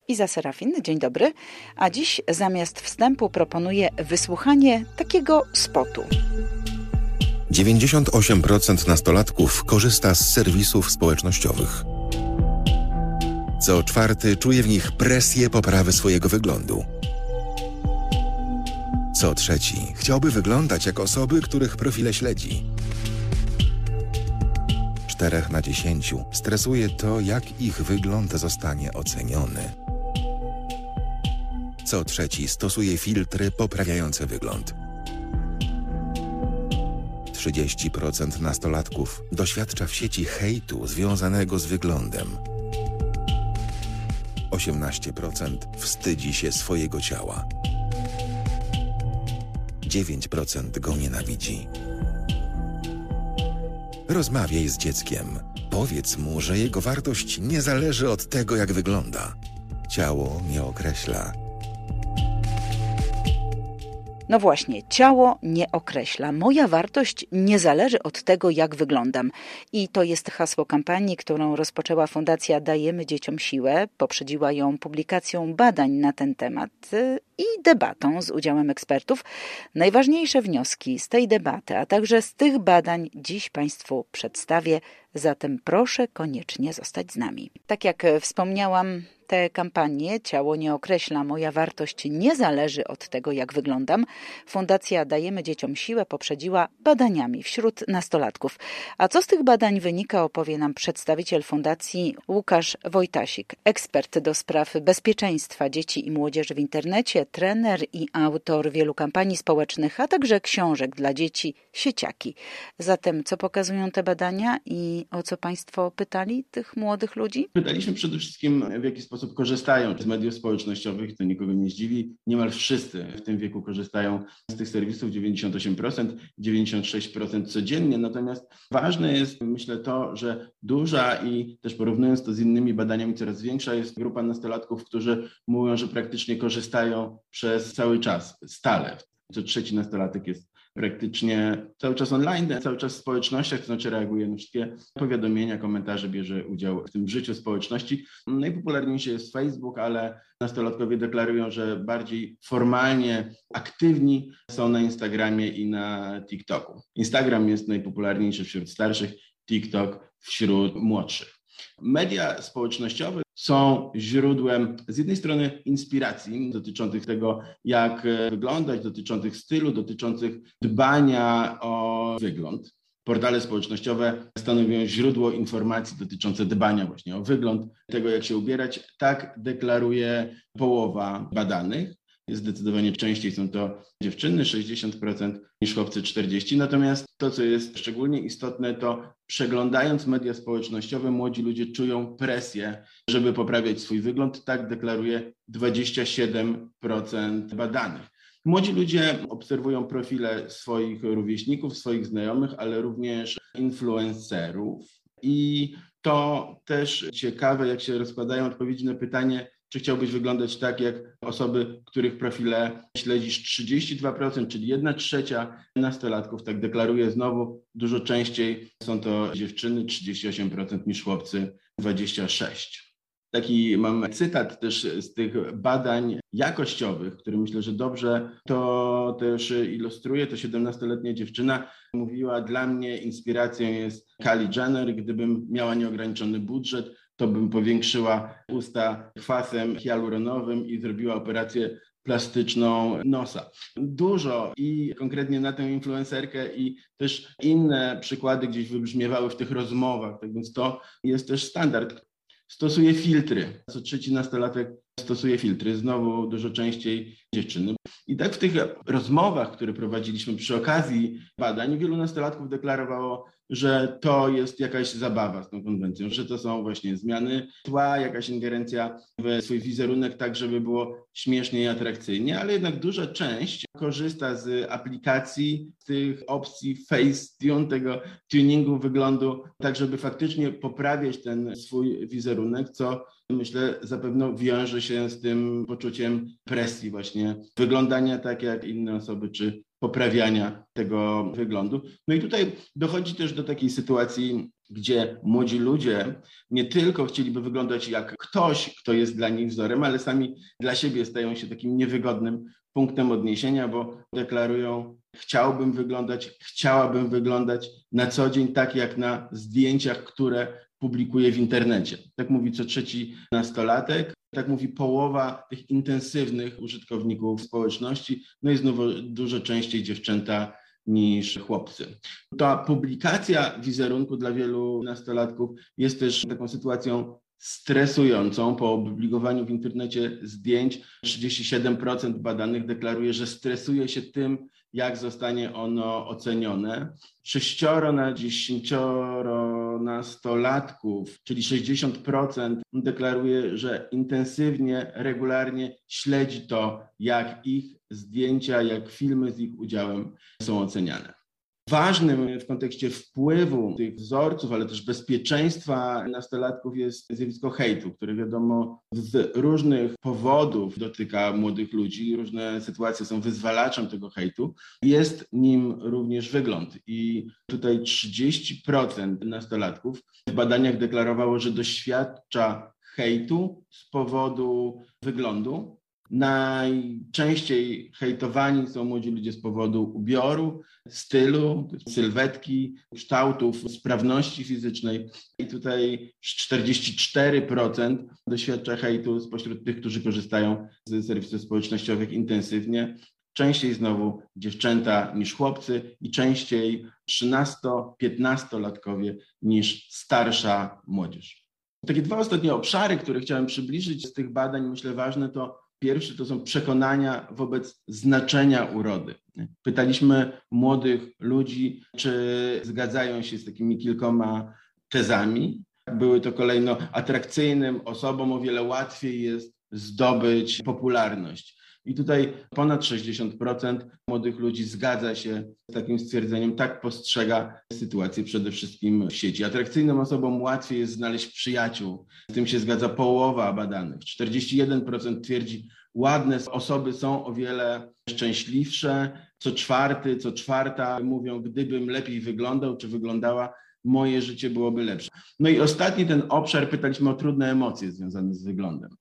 Iza Serafin, dzień dobry. A dziś zamiast wstępu proponuję wysłuchanie takiego spotu. 98% nastolatków korzysta z serwisów społecznościowych. Co czwarty czuje w nich presję poprawy swojego wyglądu. Co trzeci chciałby wyglądać jak osoby, których profile śledzi. 4 na 10 stresuje to, jak ich wygląd zostanie oceniony. Co trzeci stosuje filtry poprawiające wygląd. 30% nastolatków doświadcza w sieci hejtu związanego z wyglądem. 18% wstydzi się swojego ciała. 9% go nienawidzi. Rozmawiaj z dzieckiem. Powiedz mu, że jego wartość nie zależy od tego, jak wygląda. Ciało nie określa. No właśnie, ciało nie określa. Moja wartość nie zależy od tego, jak wyglądam. I to jest hasło kampanii, którą rozpoczęła Fundacja Dajemy Dzieciom Siłę. Poprzedziła ją publikacją badań na ten temat i debatą z udziałem ekspertów. Najważniejsze wnioski z tej debaty, a także z tych badań dziś Państwu przedstawię. Zatem proszę koniecznie zostać z nami. Tak jak wspomniałam, tę kampanię Ciało nie określa, moja wartość nie zależy od tego, jak wyglądam. Fundacja Dajemy Dzieciom Siłę poprzedziła badaniami wśród nastolatków. A co z tych badań wynika, opowie nam przedstawiciel fundacji Łukasz Wojtasik, ekspert do spraw bezpieczeństwa dzieci i młodzieży w internecie, trener i autor wielu kampanii społecznych, a także książek dla dzieci, sieciaki. Zatem co pokazują te badania i o co Państwo pytali tych młodych ludzi? Pytaliśmy przede wszystkim, w jaki sposób korzystają z mediów społecznościowych. To nikogo nie zdziwi. Niemal wszyscy w tym wieku korzystają z tych serwisów, 98%, 96% codziennie. Natomiast ważne jest, myślę, to, że duża i też porównując to z innymi badaniami coraz większa jest grupa nastolatków, którzy mówią, że praktycznie korzystają przez cały czas, stale. Co trzeci nastolatek jest praktycznie cały czas online, cały czas w społecznościach, to znaczy reaguje na wszystkie powiadomienia, komentarze, bierze udział w tym życiu społeczności. Najpopularniejszy jest Facebook, ale nastolatkowie deklarują, że bardziej formalnie aktywni są na Instagramie i na TikToku. Instagram jest najpopularniejszy wśród starszych, TikTok wśród młodszych. Media społecznościowe są źródłem z jednej strony inspiracji dotyczących tego, jak wyglądać, dotyczących stylu, dotyczących dbania o wygląd. Portale społecznościowe stanowią źródło informacji dotyczące dbania właśnie o wygląd, tego jak się ubierać. Tak deklaruje połowa badanych. Zdecydowanie częściej są to dziewczyny, 60% niż chłopcy 40%. Natomiast to, co jest szczególnie istotne, to przeglądając media społecznościowe, młodzi ludzie czują presję, żeby poprawiać swój wygląd. Tak deklaruje 27% badanych. Młodzi ludzie obserwują profile swoich rówieśników, swoich znajomych, ale również influencerów. I to też ciekawe, jak się rozkładają odpowiedzi na pytanie, czy chciałbyś wyglądać tak jak osoby, których profile śledzisz. 32%, czyli 1/3 nastolatków tak deklaruje. Znowu dużo częściej są to dziewczyny, 38% niż chłopcy, 26%. Taki mam cytat też z tych badań jakościowych, który myślę, że dobrze to też ilustruje. To 17-letnia dziewczyna mówiła, dla mnie inspiracją jest Kylie Jenner. Gdybym miała nieograniczony budżet, to bym powiększyła usta kwasem hialuronowym i zrobiła operację plastyczną nosa. Dużo i konkretnie na tę influencerkę i też inne przykłady gdzieś wybrzmiewały w tych rozmowach, tak więc to jest też standard. Stosuje filtry. Co trzeci nastolatek stosuje filtry. Znowu dużo częściej dziewczyny. I tak w tych rozmowach, które prowadziliśmy przy okazji badań, wielu nastolatków deklarowało, że to jest jakaś zabawa z tą konwencją, że to są właśnie zmiany tła, jakaś ingerencja w swój wizerunek, tak żeby było śmiesznie i atrakcyjnie, ale jednak duża część korzysta z aplikacji, z tych opcji Facetune, tego tuningu wyglądu, tak żeby faktycznie poprawiać ten swój wizerunek, co myślę zapewne wiąże się z tym poczuciem presji właśnie wyglądania tak jak inne osoby, czy poprawiania tego wyglądu. No i tutaj dochodzi też do takiej sytuacji gdzie młodzi ludzie nie tylko chcieliby wyglądać jak ktoś, kto jest dla nich wzorem, ale sami dla siebie stają się takim niewygodnym punktem odniesienia, bo deklarują: chciałabym wyglądać na co dzień tak jak na zdjęciach, które publikuję w internecie. Tak mówi co trzeci nastolatek, tak mówi połowa tych intensywnych użytkowników społeczności, no i znowu dużo częściej dziewczęta niż chłopcy. Ta publikacja wizerunku dla wielu nastolatków jest też taką sytuacją stresującą. Po opublikowaniu w internecie zdjęć 37% badanych deklaruje, że stresuje się tym, jak zostanie ono ocenione. 6 na 10 nastolatków, czyli 60%, deklaruje, że intensywnie, regularnie śledzi to, jak ich zdjęcia, jak filmy z ich udziałem są oceniane. Ważnym w kontekście wpływu tych wzorców, ale też bezpieczeństwa nastolatków jest zjawisko hejtu, które wiadomo z różnych powodów dotyka młodych ludzi. Różne sytuacje są wyzwalaczem tego hejtu. Jest nim również wygląd i tutaj 30% nastolatków w badaniach deklarowało, że doświadcza hejtu z powodu wyglądu. Najczęściej hejtowani są młodzi ludzie z powodu ubioru, stylu, sylwetki, kształtów, sprawności fizycznej. I tutaj 44% doświadcza hejtu spośród tych, którzy korzystają z serwisów społecznościowych intensywnie. Częściej znowu dziewczęta niż chłopcy i częściej 13-15-latkowie niż starsza młodzież. Takie dwa ostatnie obszary, które chciałem przybliżyć z tych badań, myślę ważne, to pierwszy to są przekonania wobec znaczenia urody. Pytaliśmy młodych ludzi, czy zgadzają się z takimi kilkoma tezami. Były to kolejno: atrakcyjnym osobom o wiele łatwiej jest zdobyć popularność. I tutaj ponad 60% młodych ludzi zgadza się z takim stwierdzeniem, tak postrzega sytuację przede wszystkim w sieci. Atrakcyjnym osobom łatwiej jest znaleźć przyjaciół. Z tym się zgadza połowa badanych. 41% twierdzi, ładne osoby są o wiele szczęśliwsze. Co czwarta mówią, gdybym lepiej wyglądał czy wyglądała, moje życie byłoby lepsze. No i ostatni ten obszar, pytaliśmy o trudne emocje związane z wyglądem.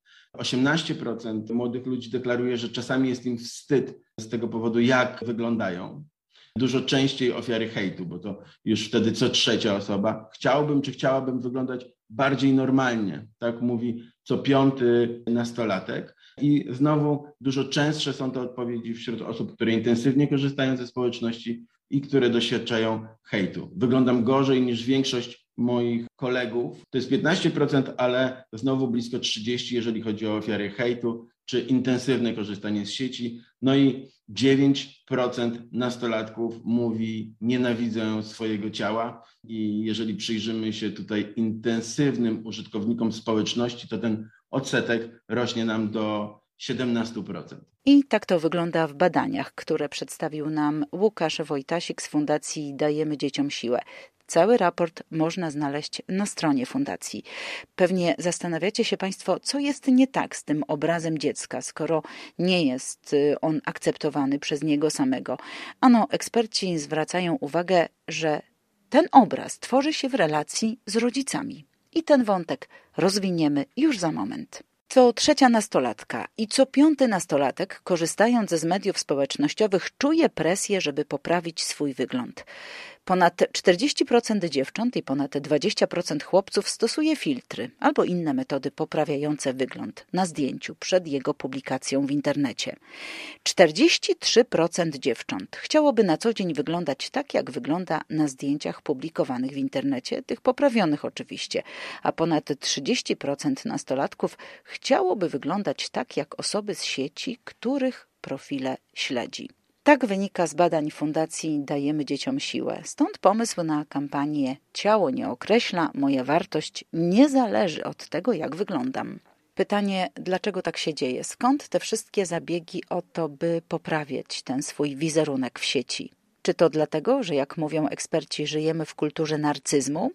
18% młodych ludzi deklaruje, że czasami jest im wstyd z tego powodu, jak wyglądają. Dużo częściej ofiary hejtu, bo to już wtedy co trzecia osoba. Chciałabym wyglądać bardziej normalnie, tak mówi co 5 nastolatek. I znowu dużo częstsze są to odpowiedzi wśród osób, które intensywnie korzystają ze społeczności i które doświadczają hejtu. Wyglądam gorzej niż większość moich kolegów. To jest 15%, ale znowu blisko 30%, jeżeli chodzi o ofiary hejtu czy intensywne korzystanie z sieci. No i 9% nastolatków mówi, nienawidzę swojego ciała. I jeżeli przyjrzymy się tutaj intensywnym użytkownikom społeczności, to ten odsetek rośnie nam do 17%. I tak to wygląda w badaniach, które przedstawił nam Łukasz Wojtasik z Fundacji Dajemy Dzieciom Siłę. Cały raport można znaleźć na stronie fundacji. Pewnie zastanawiacie się Państwo, co jest nie tak z tym obrazem dziecka, skoro nie jest on akceptowany przez niego samego. Ano, eksperci zwracają uwagę, że ten obraz tworzy się w relacji z rodzicami. I ten wątek rozwiniemy już za moment. Co trzecia nastolatka i co 5 nastolatek, korzystając z mediów społecznościowych, czuje presję, żeby poprawić swój wygląd. Ponad 40% dziewcząt i ponad 20% chłopców stosuje filtry albo inne metody poprawiające wygląd na zdjęciu przed jego publikacją w internecie. 43% dziewcząt chciałoby na co dzień wyglądać tak, jak wygląda na zdjęciach publikowanych w internecie, tych poprawionych oczywiście, a ponad 30% nastolatków chciałoby wyglądać tak, jak osoby z sieci, których profile śledzi. Tak wynika z badań Fundacji Dajemy Dzieciom Siłę. Stąd pomysł na kampanię Ciało nie określa, moja wartość nie zależy od tego, jak wyglądam. Pytanie, dlaczego tak się dzieje? Skąd te wszystkie zabiegi o to, by poprawiać ten swój wizerunek w sieci? Czy to dlatego, że jak mówią eksperci, żyjemy w kulturze narcyzmu?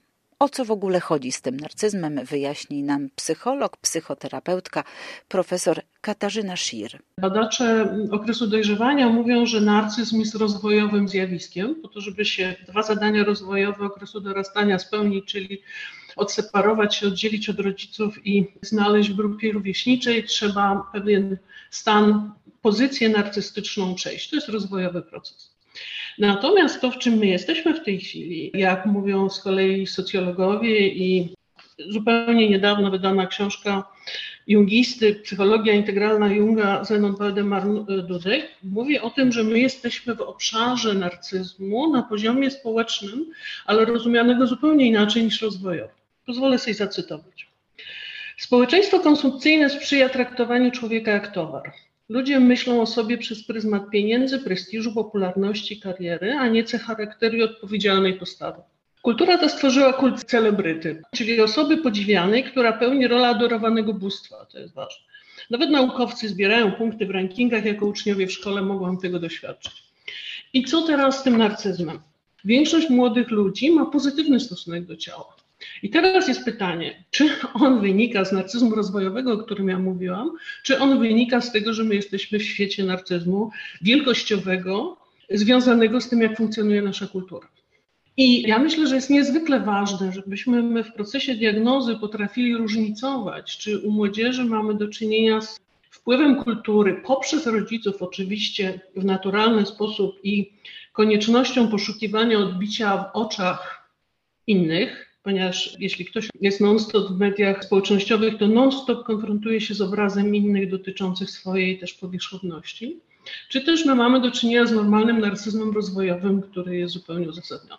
O co w ogóle chodzi z tym narcyzmem, wyjaśni nam psycholog, psychoterapeutka, profesor Katarzyna Schir. Badacze okresu dojrzewania mówią, że narcyzm jest rozwojowym zjawiskiem, po to, żeby się 2 zadania rozwojowe okresu dorastania spełnić, czyli odseparować się, oddzielić od rodziców i znaleźć w grupie rówieśniczej, trzeba pewien stan, pozycję narcystyczną przejść. To jest rozwojowy proces. Natomiast to, w czym my jesteśmy w tej chwili, jak mówią z kolei socjologowie i zupełnie niedawno wydana książka jungisty, Psychologia integralna Junga, Zenon Waldemar Dudek, mówi o tym, że my jesteśmy w obszarze narcyzmu na poziomie społecznym, ale rozumianego zupełnie inaczej niż rozwojowy. Pozwolę sobie zacytować. Społeczeństwo konsumpcyjne sprzyja traktowaniu człowieka jak towar. Ludzie myślą o sobie przez pryzmat pieniędzy, prestiżu, popularności, kariery, a nie cech charakteru i odpowiedzialnej postawy. Kultura ta stworzyła kult celebryty, czyli osoby podziwianej, która pełni rolę adorowanego bóstwa. To jest ważne. Nawet naukowcy zbierają punkty w rankingach, jako uczniowie w szkole mogłam tego doświadczyć. I co teraz z tym narcyzmem? Większość młodych ludzi ma pozytywny stosunek do ciała. I teraz jest pytanie, czy on wynika z narcyzmu rozwojowego, o którym ja mówiłam, czy on wynika z tego, że my jesteśmy w świecie narcyzmu wielkościowego, związanego z tym, jak funkcjonuje nasza kultura. I ja myślę, że jest niezwykle ważne, żebyśmy my w procesie diagnozy potrafili różnicować, czy u młodzieży mamy do czynienia z wpływem kultury poprzez rodziców, oczywiście w naturalny sposób i koniecznością poszukiwania odbicia w oczach innych, ponieważ jeśli ktoś jest non-stop w mediach społecznościowych, to non-stop konfrontuje się z obrazem innych dotyczących swojej też powierzchowności. Czy też my mamy do czynienia z normalnym narcyzmem rozwojowym, który jest zupełnie uzasadniony.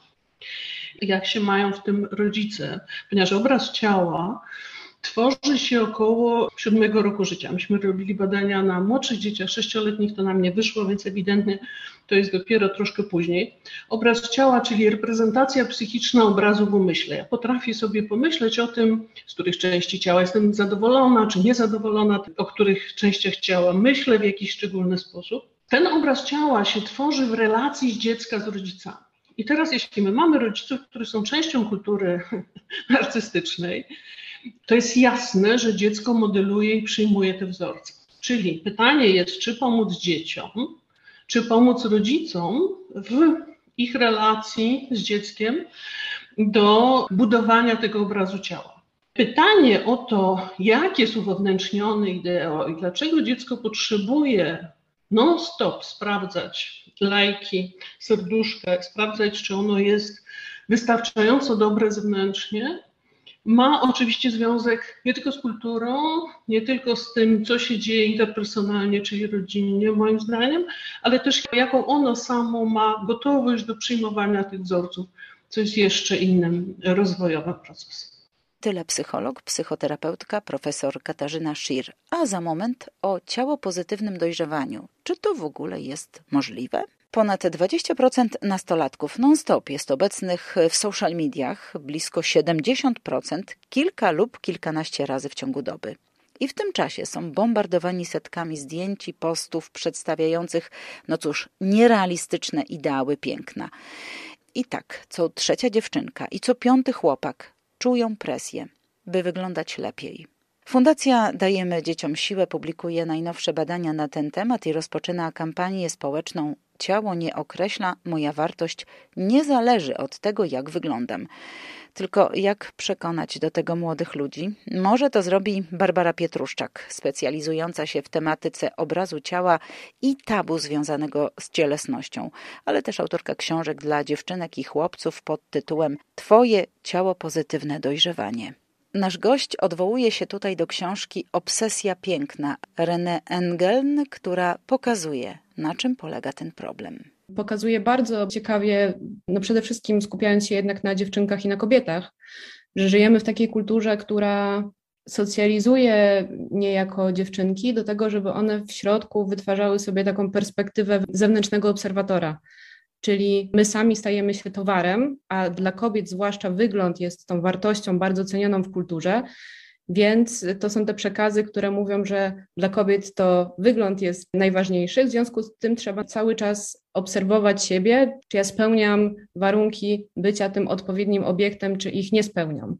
Jak się mają w tym rodzice, ponieważ obraz ciała tworzy się około 7 roku życia. Myśmy robili badania na młodszych dzieciach, 6-letnich, to nam nie wyszło, więc ewidentnie to jest dopiero troszkę później. Obraz ciała, czyli reprezentacja psychiczna obrazu w umyśle. Ja potrafię sobie pomyśleć o tym, z których części ciała jestem zadowolona, czy niezadowolona, o których częściach ciała myślę w jakiś szczególny sposób. Ten obraz ciała się tworzy w relacji z dziecka z rodzicami. I teraz jeśli my mamy rodziców, którzy są częścią kultury narcystycznej, to jest jasne, że dziecko modeluje i przyjmuje te wzorce. Czyli pytanie jest, czy pomóc dzieciom, czy pomóc rodzicom w ich relacji z dzieckiem do budowania tego obrazu ciała. Pytanie o to, jak jest uwewnętrzniony ideo i dlaczego dziecko potrzebuje non-stop sprawdzać lajki, serduszka, sprawdzać, czy ono jest wystarczająco dobre zewnętrznie, ma oczywiście związek nie tylko z kulturą, nie tylko z tym, co się dzieje interpersonalnie, czyli rodzinnie, moim zdaniem, ale też jaką ono samo ma gotowość do przyjmowania tych wzorców, co jest jeszcze innym rozwojowym procesem. Tyle psycholog, psychoterapeutka, profesor Katarzyna Schir. A za moment o ciałopozytywnym dojrzewaniu. Czy to w ogóle jest możliwe? Ponad 20% nastolatków non-stop jest obecnych w social mediach, blisko 70% kilka lub kilkanaście razy w ciągu doby. I w tym czasie są bombardowani setkami zdjęć i postów przedstawiających, nierealistyczne ideały piękna. I tak, co 3. dziewczynka i co 5. chłopak czują presję, by wyglądać lepiej. Fundacja Dajemy Dzieciom Siłę publikuje najnowsze badania na ten temat i rozpoczyna kampanię społeczną Ciało nie określa, moja wartość nie zależy od tego, jak wyglądam. Tylko jak przekonać do tego młodych ludzi? Może to zrobi Barbara Pietruszczak, specjalizująca się w tematyce obrazu ciała i tabu związanego z cielesnością, ale też autorka książek dla dziewczynek i chłopców pod tytułem Twoje ciało pozytywne dojrzewanie. Nasz gość odwołuje się tutaj do książki Obsesja piękna René Engeln, która pokazuje, na czym polega ten problem. Pokazuje bardzo ciekawie, przede wszystkim skupiając się jednak na dziewczynkach i na kobietach, że żyjemy w takiej kulturze, która socjalizuje niejako dziewczynki do tego, żeby one w środku wytwarzały sobie taką perspektywę zewnętrznego obserwatora. Czyli my sami stajemy się towarem, a dla kobiet zwłaszcza wygląd jest tą wartością bardzo cenioną w kulturze Więc to są te przekazy, które mówią, że dla kobiet to wygląd jest najważniejszy, w związku z tym trzeba cały czas obserwować siebie, czy ja spełniam warunki bycia tym odpowiednim obiektem, czy ich nie spełniam.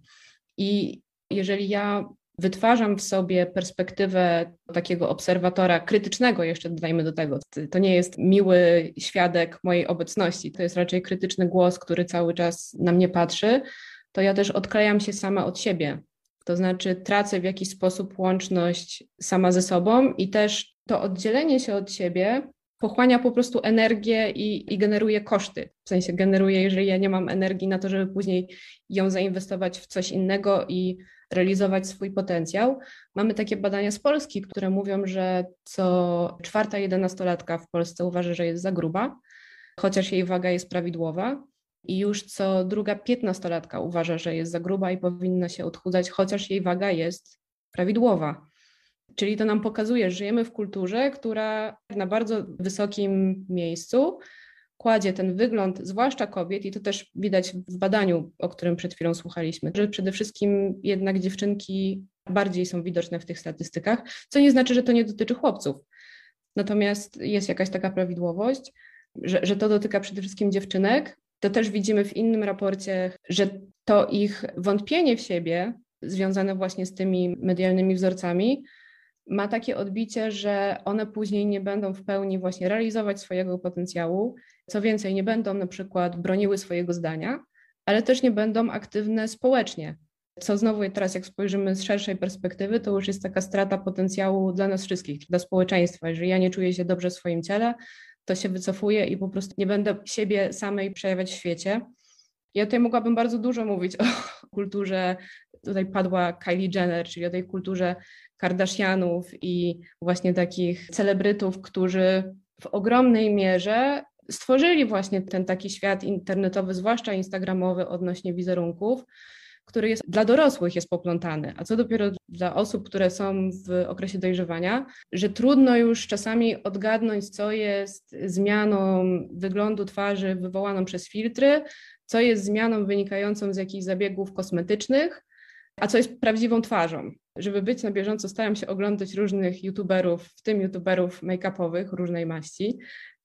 I jeżeli ja wytwarzam w sobie perspektywę takiego obserwatora krytycznego, jeszcze dodajmy do tego, to nie jest miły świadek mojej obecności, to jest raczej krytyczny głos, który cały czas na mnie patrzy, to ja też odklejam się sama od siebie. To znaczy tracę w jakiś sposób łączność sama ze sobą i też to oddzielenie się od siebie pochłania po prostu energię i generuje koszty. W sensie generuje, jeżeli ja nie mam energii na to, żeby później ją zainwestować w coś innego i realizować swój potencjał. Mamy takie badania z Polski, które mówią, że co 4. 11-latka w Polsce uważa, że jest za gruba, chociaż jej waga jest prawidłowa. I już co 2. 15-latka uważa, że jest za gruba i powinna się odchudzać, chociaż jej waga jest prawidłowa. Czyli to nam pokazuje, że żyjemy w kulturze, która na bardzo wysokim miejscu kładzie ten wygląd, zwłaszcza kobiet, i to też widać w badaniu, o którym przed chwilą słuchaliśmy, że przede wszystkim jednak dziewczynki bardziej są widoczne w tych statystykach, co nie znaczy, że to nie dotyczy chłopców. Natomiast jest jakaś taka prawidłowość, że to dotyka przede wszystkim dziewczynek. To też widzimy w innym raporcie, że to ich wątpienie w siebie, związane właśnie z tymi medialnymi wzorcami, ma takie odbicie, że one później nie będą w pełni właśnie realizować swojego potencjału. Co więcej, nie będą na przykład broniły swojego zdania, ale też nie będą aktywne społecznie. Co znowu teraz, jak spojrzymy z szerszej perspektywy, to już jest taka strata potencjału dla nas wszystkich, dla społeczeństwa. Jeżeli ja nie czuję się dobrze w swoim ciele, to się wycofuję i po prostu nie będę siebie samej przejawiać w świecie. Ja tutaj mogłabym bardzo dużo mówić o kulturze, tutaj padła Kylie Jenner, czyli o tej kulturze Kardashianów i właśnie takich celebrytów, którzy w ogromnej mierze stworzyli właśnie ten taki świat internetowy, zwłaszcza instagramowy odnośnie wizerunków, który jest dla dorosłych jest poplątany, a co dopiero dla osób, które są w okresie dojrzewania, że trudno już czasami odgadnąć, co jest zmianą wyglądu twarzy wywołaną przez filtry, co jest zmianą wynikającą z jakichś zabiegów kosmetycznych, a co jest prawdziwą twarzą. Żeby być na bieżąco, staram się oglądać różnych youtuberów, w tym youtuberów make-upowych różnej maści.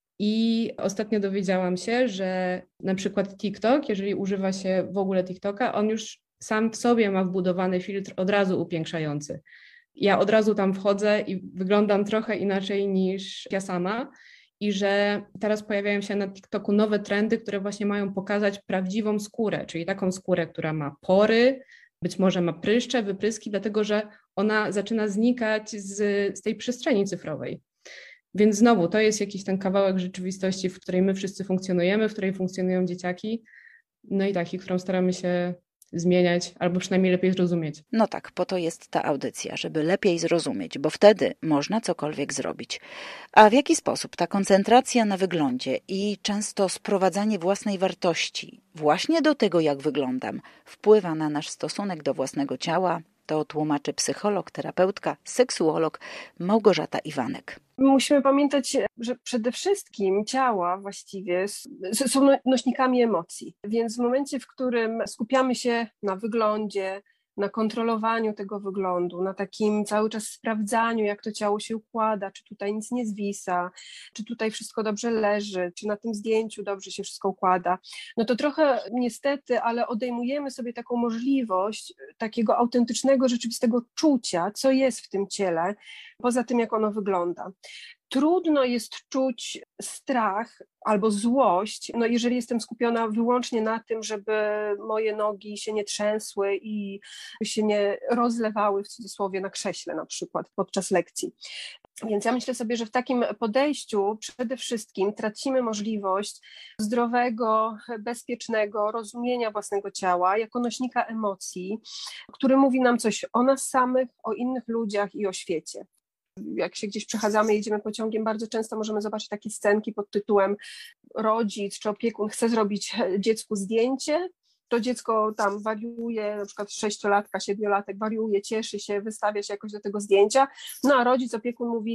I ostatnio dowiedziałam się, że na przykład TikTok, jeżeli używa się w ogóle TikToka, on już sam w sobie ma wbudowany filtr od razu upiększający. Ja od razu tam wchodzę i wyglądam trochę inaczej niż ja sama. I że teraz pojawiają się na TikToku nowe trendy, które właśnie mają pokazać prawdziwą skórę, czyli taką skórę, która ma pory, być może ma pryszcze, wypryski, dlatego że ona zaczyna znikać z tej przestrzeni cyfrowej. Więc znowu to jest jakiś ten kawałek rzeczywistości, w której my wszyscy funkcjonujemy, w której funkcjonują dzieciaki, no i taki, którą staramy się zmieniać, albo przynajmniej lepiej zrozumieć. No tak, po to jest ta audycja, żeby lepiej zrozumieć, bo wtedy można cokolwiek zrobić. A w jaki sposób ta koncentracja na wyglądzie i często sprowadzanie własnej wartości właśnie do tego, jak wyglądam, wpływa na nasz stosunek do własnego ciała? To tłumaczy psycholog, terapeutka, seksuolog Małgorzata Iwanek. Musimy pamiętać, że przede wszystkim ciała właściwie są nośnikami emocji, więc w momencie, w którym skupiamy się na wyglądzie, na kontrolowaniu tego wyglądu, na takim cały czas sprawdzaniu, jak to ciało się układa, czy tutaj nic nie zwisa, czy tutaj wszystko dobrze leży, czy na tym zdjęciu dobrze się wszystko układa, no to trochę niestety, ale odejmujemy sobie taką możliwość takiego autentycznego, rzeczywistego czucia, co jest w tym ciele, poza tym, jak ono wygląda. Trudno jest czuć strach albo złość, no jeżeli jestem skupiona wyłącznie na tym, żeby moje nogi się nie trzęsły i się nie rozlewały w cudzysłowie na krześle na przykład podczas lekcji. Więc ja myślę sobie, że w takim podejściu przede wszystkim tracimy możliwość zdrowego, bezpiecznego rozumienia własnego ciała jako nośnika emocji, który mówi nam coś o nas samych, o innych ludziach i o świecie. Jak się gdzieś przechadzamy, jedziemy pociągiem, bardzo często możemy zobaczyć takie scenki pod tytułem rodzic czy opiekun chce zrobić dziecku zdjęcie, to dziecko tam wariuje, na przykład 6-latka, 7-latek wariuje, cieszy się, wystawia się jakoś do tego zdjęcia, no a rodzic, opiekun mówi,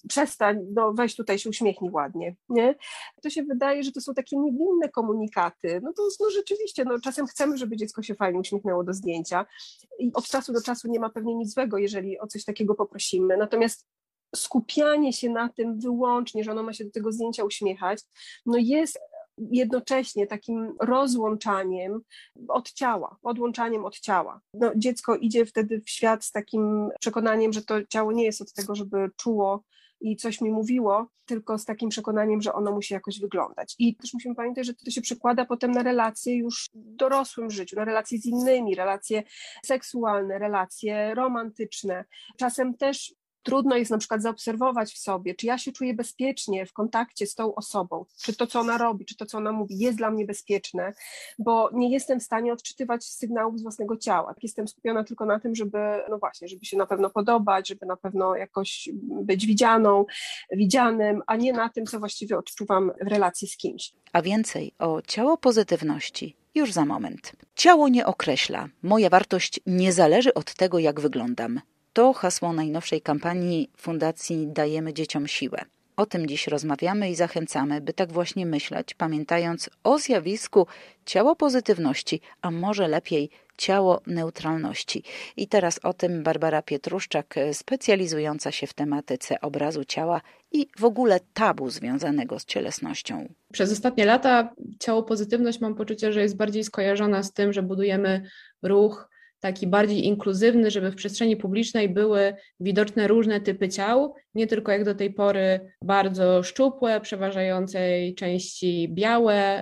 przestań, no weź tutaj się uśmiechnij ładnie, nie? To się wydaje, że to są takie niewinne komunikaty. No to no rzeczywiście, no czasem chcemy, żeby dziecko się fajnie uśmiechnęło do zdjęcia i od czasu do czasu nie ma pewnie nic złego, jeżeli o coś takiego poprosimy. Natomiast skupianie się na tym wyłącznie, że ono ma się do tego zdjęcia uśmiechać, no jest jednocześnie takim rozłączaniem od ciała, odłączaniem od ciała. No, dziecko idzie wtedy w świat z takim przekonaniem, że to ciało nie jest od tego, żeby czuło i coś mi mówiło, tylko z takim przekonaniem, że ono musi jakoś wyglądać. I też musimy pamiętać, że to się przekłada potem na relacje już w dorosłym życiu, na relacje z innymi, relacje seksualne, relacje romantyczne. Czasem też trudno jest na przykład zaobserwować w sobie, czy ja się czuję bezpiecznie w kontakcie z tą osobą, czy to, co ona robi, czy to, co ona mówi, jest dla mnie bezpieczne, bo nie jestem w stanie odczytywać sygnałów z własnego ciała. Jestem skupiona tylko na tym, żeby, no właśnie, żeby się na pewno podobać, żeby na pewno jakoś być widzianą, widzianym, a nie na tym, co właściwie odczuwam w relacji z kimś. A więcej o ciałopozytywności już za moment. Ciało nie określa. Moja wartość nie zależy od tego, jak wyglądam. To hasło najnowszej kampanii Fundacji Dajemy Dzieciom Siłę. O tym dziś rozmawiamy i zachęcamy, by tak właśnie myśleć, pamiętając o zjawisku ciałopozytywności, a może lepiej ciało neutralności. I teraz o tym Barbara Pietruszczak, specjalizująca się w tematyce obrazu ciała i w ogóle tabu związanego z cielesnością. Przez ostatnie lata ciałopozytywność mam poczucie, że jest bardziej skojarzona z tym, że budujemy ruch taki bardziej inkluzywny, żeby w przestrzeni publicznej były widoczne różne typy ciał, nie tylko jak do tej pory bardzo szczupłe, przeważającej części białe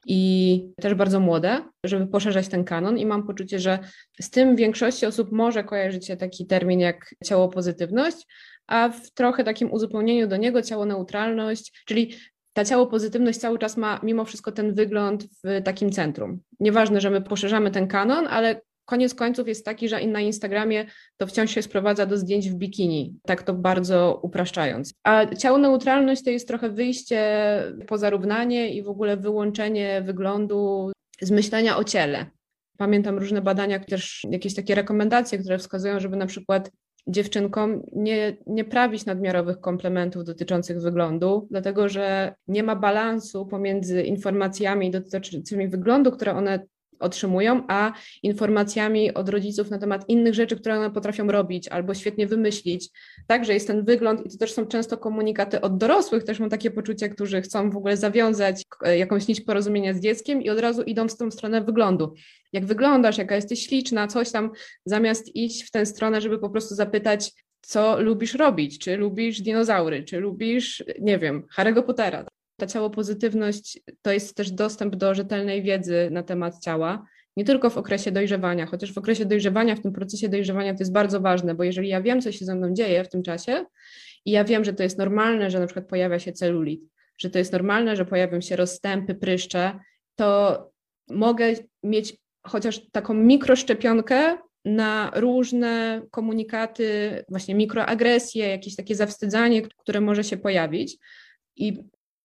i też bardzo młode, żeby poszerzać ten kanon i mam poczucie, że z tym większości osób może kojarzyć się taki termin jak ciałopozytywność, a w trochę takim uzupełnieniu do niego ciałoneutralność, czyli ta ciałopozytywność cały czas ma mimo wszystko ten wygląd w takim centrum. Nieważne, że my poszerzamy ten kanon, ale koniec końców jest taki, że na Instagramie to wciąż się sprowadza do zdjęć w bikini, tak to bardzo upraszczając. A ciałoneutralność to jest trochę wyjście poza równanie i w ogóle wyłączenie wyglądu z myślenia o ciele. Pamiętam różne badania, też jakieś takie rekomendacje, które wskazują, żeby na przykład dziewczynkom nie prawić nadmiarowych komplementów dotyczących wyglądu, dlatego że nie ma balansu pomiędzy informacjami dotyczącymi wyglądu, które one otrzymują, a informacjami od rodziców na temat innych rzeczy, które one potrafią robić albo świetnie wymyślić. Także jest ten wygląd i to też są często komunikaty od dorosłych, też mam takie poczucie, którzy chcą w ogóle zawiązać jakąś nić porozumienia z dzieckiem i od razu idą w tą stronę wyglądu. Jak wyglądasz, jaka jesteś śliczna, coś tam, zamiast iść w tę stronę, żeby po prostu zapytać, co lubisz robić, czy lubisz dinozaury, czy lubisz, nie wiem, Harry'ego Pottera. Ta ciałopozytywność to jest też dostęp do rzetelnej wiedzy na temat ciała, nie tylko w okresie dojrzewania, chociaż w okresie dojrzewania, w tym procesie dojrzewania to jest bardzo ważne, bo jeżeli ja wiem, co się ze mną dzieje w tym czasie i ja wiem, że to jest normalne, że na przykład pojawia się celulit, że to jest normalne, że pojawią się rozstępy, pryszcze, to mogę mieć chociaż taką mikroszczepionkę na różne komunikaty, właśnie mikroagresje, jakieś takie zawstydzanie, które może się pojawić. I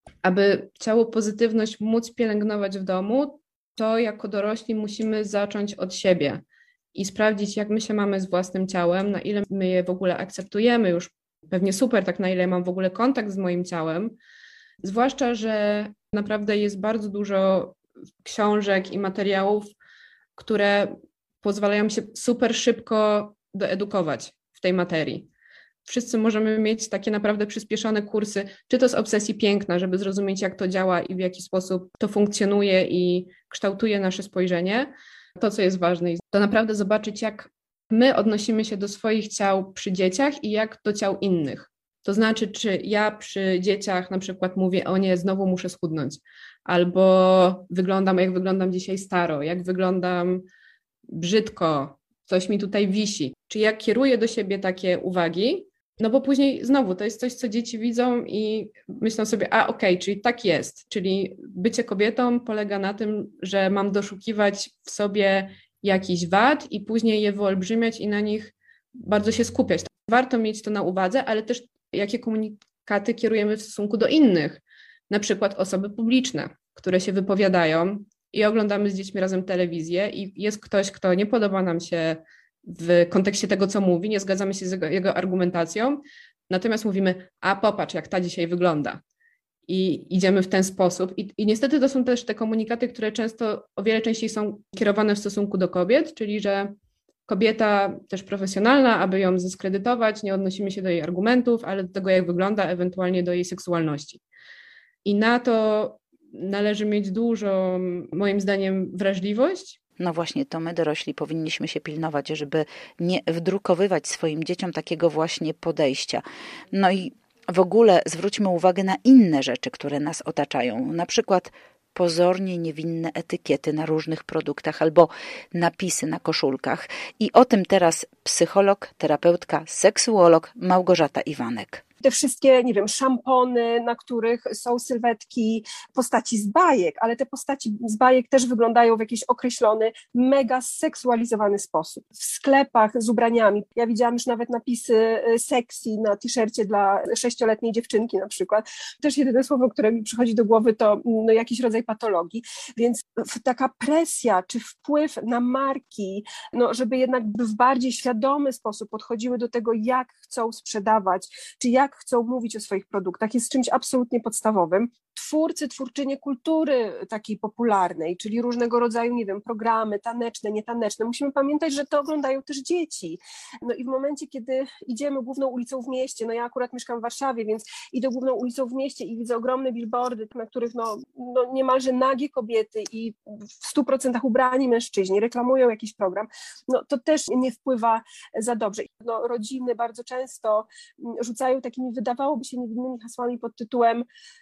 aby ciałopozytywność móc pielęgnować w domu, to jako dorośli musimy zacząć od siebie i sprawdzić, jak my się mamy z własnym ciałem, na ile my je w ogóle akceptujemy już, pewnie super, tak na ile mam w ogóle kontakt z moim ciałem, zwłaszcza, że naprawdę jest bardzo dużo książek i materiałów, które pozwalają się super szybko doedukować w tej materii. Wszyscy możemy mieć takie naprawdę przyspieszone kursy, czy to z obsesji piękna, żeby zrozumieć, jak to działa i w jaki sposób to funkcjonuje i kształtuje nasze spojrzenie. To, co jest ważne, to naprawdę zobaczyć, jak my odnosimy się do swoich ciał przy dzieciach i jak do ciał innych. To znaczy, czy ja przy dzieciach na przykład mówię, o nie, znowu muszę schudnąć, albo wyglądam, jak wyglądam dzisiaj staro, jak wyglądam brzydko, coś mi tutaj wisi. Czy ja kieruję do siebie takie uwagi, no bo później znowu to jest coś, co dzieci widzą i myślą sobie, okej, czyli tak jest, czyli bycie kobietą polega na tym, że mam doszukiwać w sobie jakichś wad i później je wyolbrzymiać i na nich bardzo się skupiać. Warto mieć to na uwadze, ale też jakie komunikaty kierujemy w stosunku do innych, na przykład osoby publiczne, które się wypowiadają i oglądamy z dziećmi razem telewizję i jest ktoś, kto nie podoba nam się w kontekście tego, co mówi, nie zgadzamy się z jego argumentacją, Natomiast mówimy, a popatrz, jak ta dzisiaj wygląda. I idziemy w ten sposób. I niestety to są też te komunikaty, które często o wiele częściej są kierowane w stosunku do kobiet, czyli że kobieta też profesjonalna, aby ją zdyskredytować, nie odnosimy się do jej argumentów, ale do tego, jak wygląda, ewentualnie do jej seksualności. I na to należy mieć dużo, moim zdaniem, wrażliwość. No właśnie, to my dorośli powinniśmy się pilnować, żeby nie wdrukowywać swoim dzieciom takiego właśnie podejścia. No i w ogóle zwróćmy uwagę na inne rzeczy, które nas otaczają. Na przykład pozornie niewinne etykiety na różnych produktach albo napisy na koszulkach. I o tym teraz psycholog, terapeutka, seksuolog Małgorzata Iwanek. Te wszystkie, nie wiem, szampony, na których są sylwetki postaci z bajek, ale te postaci z bajek też wyglądają w jakiś określony, mega seksualizowany sposób. W sklepach z ubraniami, ja widziałam już nawet napisy sexy na t-shircie dla 6-letniej dziewczynki na przykład. Też jedyne słowo, które mi przychodzi do głowy, to jakiś rodzaj patologii, więc taka presja czy wpływ na marki, żeby jednak w bardziej świadomy sposób podchodziły do tego, jak chcą sprzedawać, czy jak chcą mówić o swoich produktach, jest czymś absolutnie podstawowym. Twórcy, twórczynie kultury takiej popularnej, czyli różnego rodzaju, nie wiem, programy taneczne, nietaneczne, musimy pamiętać, że to oglądają też dzieci. I w momencie, kiedy idziemy główną ulicą w mieście, ja akurat mieszkam w Warszawie, więc idę główną ulicą w mieście i widzę ogromne billboardy, na których niemalże nagie kobiety i w 100% ubrani mężczyźni reklamują jakiś program, to też nie wpływa za dobrze. Rodziny bardzo często rzucają takimi, wydawałoby się, niewinnymi hasłami pod tytułem: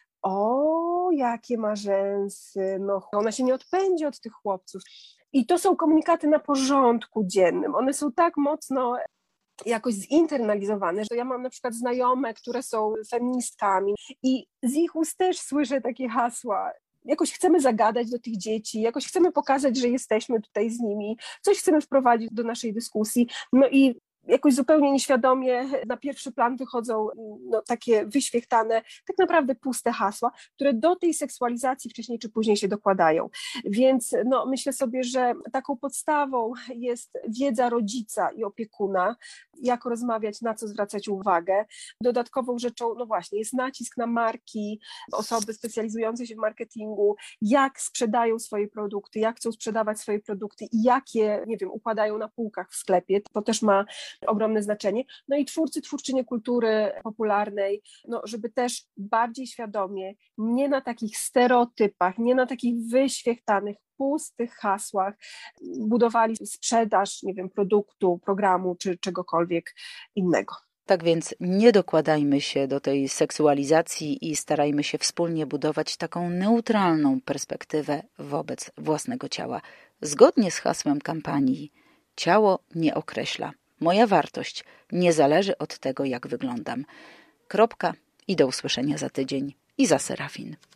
o, jakie ma rzęsy, ona się nie odpędzi od tych chłopców. I to są komunikaty na porządku dziennym. One są tak mocno jakoś zinternalizowane, że ja mam na przykład znajome, które są feministkami i z ich ust też słyszę takie hasła. Jakoś chcemy zagadać do tych dzieci, jakoś chcemy pokazać, że jesteśmy tutaj z nimi, coś chcemy wprowadzić do naszej dyskusji. I jakoś zupełnie nieświadomie na pierwszy plan wychodzą takie wyświechtane, tak naprawdę puste hasła, które do tej seksualizacji wcześniej czy później się dokładają. Więc myślę sobie, że taką podstawą jest wiedza rodzica i opiekuna, jak rozmawiać, na co zwracać uwagę. Dodatkową rzeczą, właśnie, jest nacisk na marki, osoby specjalizujące się w marketingu, jak sprzedają swoje produkty, jak chcą sprzedawać swoje produkty i jak je, nie wiem, układają na półkach w sklepie. To też ma ogromne znaczenie. I twórcy, twórczynie kultury popularnej, żeby też bardziej świadomie, nie na takich stereotypach, nie na takich wyświechtanych, pustych hasłach budowali sprzedaż, nie wiem, produktu, programu czy czegokolwiek innego. Tak więc nie dokładajmy się do tej seksualizacji i starajmy się wspólnie budować taką neutralną perspektywę wobec własnego ciała. Zgodnie z hasłem kampanii ciało nie określa. Moja wartość nie zależy od tego, jak wyglądam. Kropka i do usłyszenia za tydzień. Iza Serafin.